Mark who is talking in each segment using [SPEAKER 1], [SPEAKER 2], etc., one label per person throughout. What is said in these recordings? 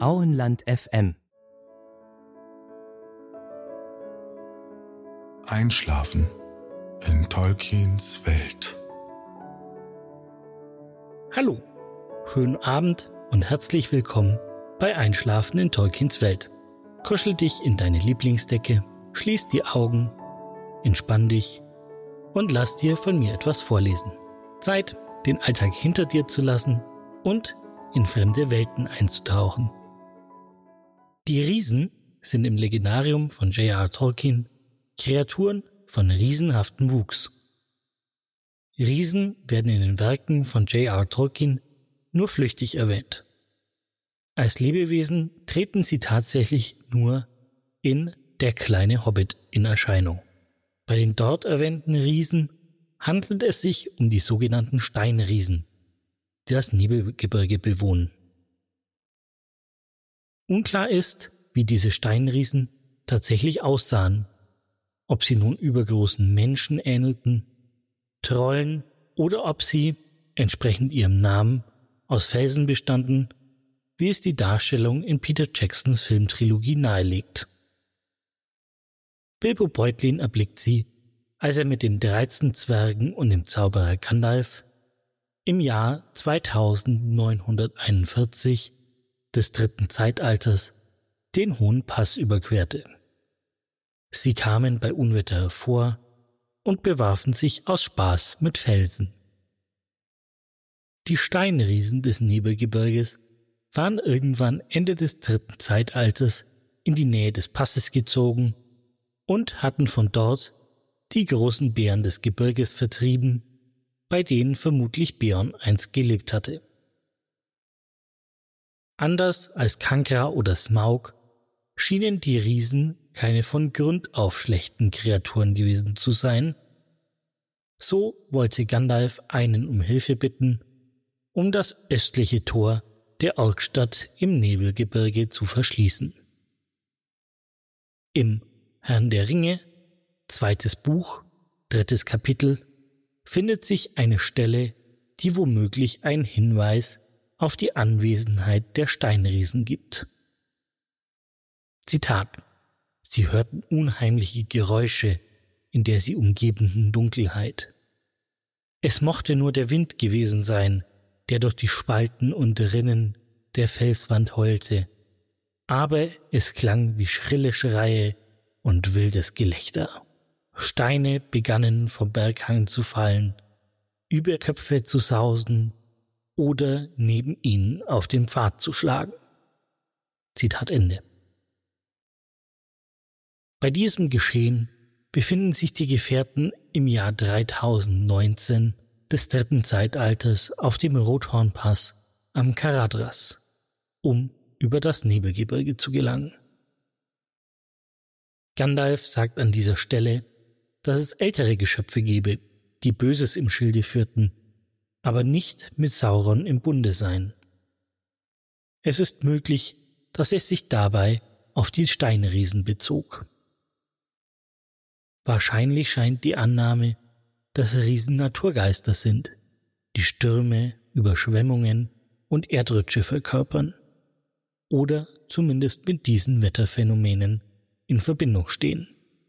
[SPEAKER 1] Auenland FM.
[SPEAKER 2] Einschlafen in Tolkiens Welt.
[SPEAKER 3] Hallo, schönen Abend und herzlich willkommen bei Einschlafen in Tolkiens Welt. Kuschel dich in deine Lieblingsdecke, schließ die Augen, entspann dich und lass dir von mir etwas vorlesen. Zeit, den Alltag hinter dir zu lassen und in fremde Welten einzutauchen. Die Riesen sind im Legendarium von J.R.R. Tolkien Kreaturen von riesenhaftem Wuchs. Riesen werden in den Werken von J.R.R. Tolkien nur flüchtig erwähnt. Als Lebewesen treten sie tatsächlich nur in Der kleine Hobbit in Erscheinung. Bei den dort erwähnten Riesen handelt es sich um die sogenannten Steinriesen, die das Nebelgebirge bewohnen. Unklar ist, wie diese Steinriesen tatsächlich aussahen, ob sie nun übergroßen Menschen ähnelten, Trollen oder ob sie, entsprechend ihrem Namen, aus Felsen bestanden, wie es die Darstellung in Peter Jacksons Filmtrilogie nahelegt. Bilbo Beutlin erblickt sie, als er mit den 13 Zwergen und dem Zauberer Gandalf im Jahr 2941 des dritten Zeitalters den Hohen Pass überquerte. Sie kamen bei Unwetter hervor und bewarfen sich aus Spaß mit Felsen. Die Steinriesen des Nebelgebirges waren irgendwann Ende des dritten Zeitalters in die Nähe des Passes gezogen und hatten von dort die großen Bären des Gebirges vertrieben, bei denen vermutlich Beorn einst gelebt hatte. Anders als Kankra oder Smaug schienen die Riesen keine von Grund auf schlechten Kreaturen gewesen zu sein. So wollte Gandalf einen um Hilfe bitten, um das östliche Tor der Orkstadt im Nebelgebirge zu verschließen. Im Herrn der Ringe, 2. Buch, 3. Kapitel, findet sich eine Stelle, die womöglich einen Hinweis auf die Anwesenheit der Steinriesen gibt. Zitat: Sie hörten unheimliche Geräusche in der sie umgebenden Dunkelheit. Es mochte nur der Wind gewesen sein, der durch die Spalten und Rinnen der Felswand heulte, aber es klang wie schrille Schreie und wildes Gelächter. Steine begannen vom Berghang zu fallen, über Köpfe zu sausen oder neben ihnen auf den Pfad zu schlagen. Zitat Ende. Bei diesem Geschehen befinden sich die Gefährten im Jahr 3019 des dritten Zeitalters auf dem Rothornpass am Caradhras, um über das Nebelgebirge zu gelangen. Gandalf sagt an dieser Stelle, dass es ältere Geschöpfe gebe, die Böses im Schilde führten, aber nicht mit Sauron im Bunde seien. Es ist möglich, dass es sich dabei auf die Steinriesen bezog. Wahrscheinlich scheint die Annahme, dass Riesen Naturgeister sind, die Stürme, Überschwemmungen und Erdrutsche verkörpern oder zumindest mit diesen Wetterphänomenen in Verbindung stehen.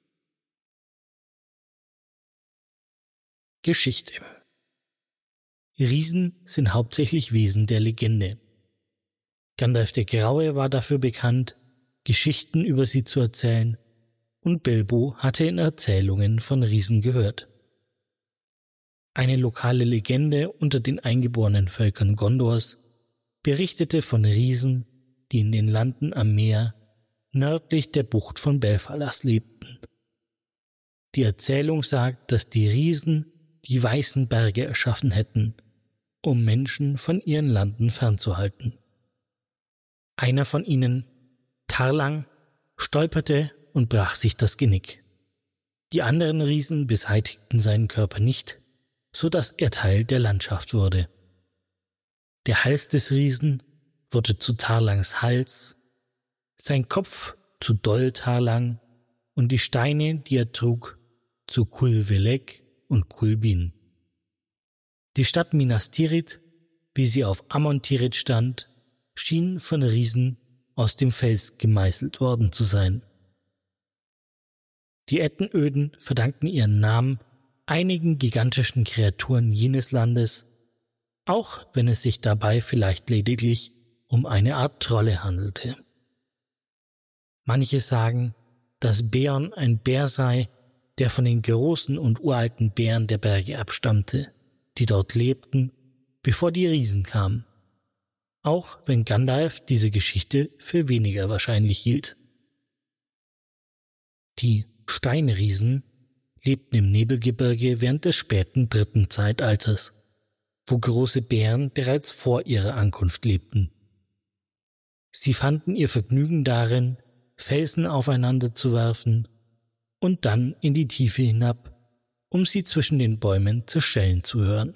[SPEAKER 3] Geschichte. Riesen sind hauptsächlich Wesen der Legende. Gandalf der Graue war dafür bekannt, Geschichten über sie zu erzählen, und Bilbo hatte in Erzählungen von Riesen gehört. Eine lokale Legende unter den eingeborenen Völkern Gondors berichtete von Riesen, die in den Landen am Meer nördlich der Bucht von Belfalas lebten. Die Erzählung sagt, dass die Riesen die weißen Berge erschaffen hätten, um Menschen von ihren Landen fernzuhalten. Einer von ihnen, Tarlang, stolperte und brach sich das Genick. Die anderen Riesen beseitigten seinen Körper nicht, so dass er Teil der Landschaft wurde. Der Hals des Riesen wurde zu Tarlangs Hals, sein Kopf zu Dol Tarlang und die Steine, die er trug, zu Cul Velec und Cul Bin. Die Stadt Minas Tirith, wie sie auf Amon Tirith stand, schien von Riesen aus dem Fels gemeißelt worden zu sein. Die Ettenöden verdanken ihren Namen einigen gigantischen Kreaturen jenes Landes, auch wenn es sich dabei vielleicht lediglich um eine Art Trolle handelte. Manche sagen, dass Beorn ein Bär sei, der von den großen und uralten Bären der Berge abstammte, die dort lebten, bevor die Riesen kamen, auch wenn Gandalf diese Geschichte für weniger wahrscheinlich hielt. Die Steinriesen lebten im Nebelgebirge während des späten 3. Zeitalters, wo große Bären bereits vor ihrer Ankunft lebten. Sie fanden ihr Vergnügen darin, Felsen aufeinander zu werfen und dann in die Tiefe hinab, um sie zwischen den Bäumen zerschellen zu hören.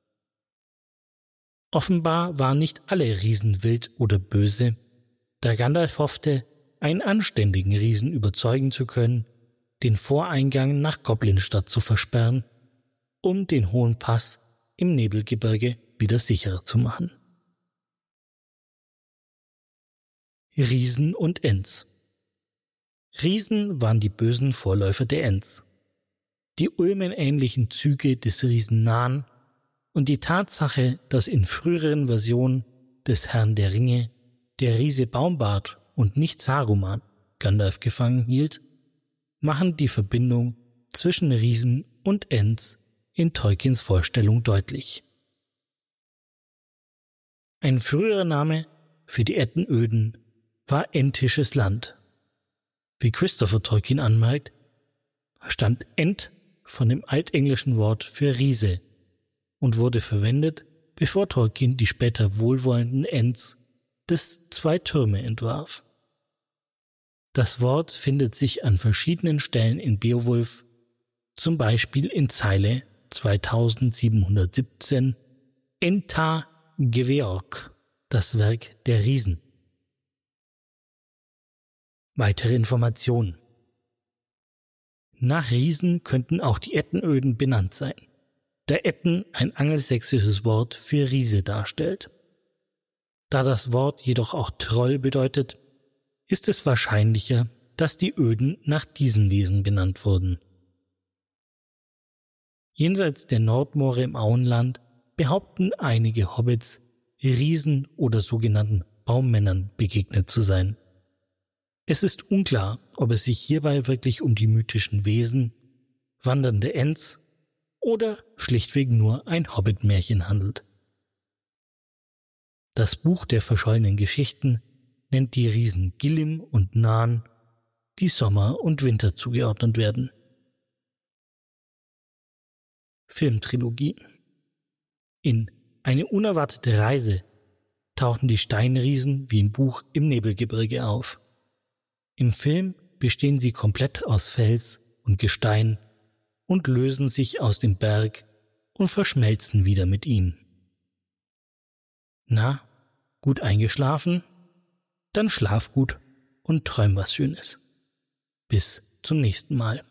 [SPEAKER 3] Offenbar waren nicht alle Riesen wild oder böse, da Gandalf hoffte, einen anständigen Riesen überzeugen zu können, den Voreingang nach Goblinstadt zu versperren, um den hohen Pass im Nebelgebirge wieder sicherer zu machen. Riesen und Ents. Riesen waren die bösen Vorläufer der Ents. Die ulmenähnlichen Züge des Riesen Nan und die Tatsache, dass in früheren Versionen des Herrn der Ringe der Riese Baumbart und nicht Saruman Gandalf gefangen hielt, machen die Verbindung zwischen Riesen und Ents in Tolkiens Vorstellung deutlich. Ein früherer Name für die Ettenöden war Entisches Land. Wie Christopher Tolkien anmerkt, stammt Ent von dem altenglischen Wort für Riese und wurde verwendet, bevor Tolkien die später wohlwollenden Ents des Zwei Türme entwarf. Das Wort findet sich an verschiedenen Stellen in Beowulf, zum Beispiel in Zeile 2717 Enta Geweorg, das Werk der Riesen. Weitere Informationen. Nach Riesen könnten auch die Ettenöden benannt sein, da Etten ein angelsächsisches Wort für Riese darstellt. Da das Wort jedoch auch Troll bedeutet, ist es wahrscheinlicher, dass die Öden nach diesen Wesen benannt wurden. Jenseits der Nordmoore im Auenland behaupten einige Hobbits, Riesen oder sogenannten Baummännern begegnet zu sein. Es ist unklar, ob es sich hierbei wirklich um die mythischen Wesen, wandernde Ents oder schlichtweg nur ein Hobbit-Märchen handelt. Das Buch der verschollenen Geschichten nennt die Riesen Gillim und Nan, die Sommer und Winter zugeordnet werden. Filmtrilogie. In Eine unerwartete Reise tauchen die Steinriesen wie im Buch im Nebelgebirge auf. Im Film bestehen sie komplett aus Fels und Gestein und lösen sich aus dem Berg und verschmelzen wieder mit ihm. Na, gut eingeschlafen? Dann schlaf gut und träum was Schönes. Bis zum nächsten Mal.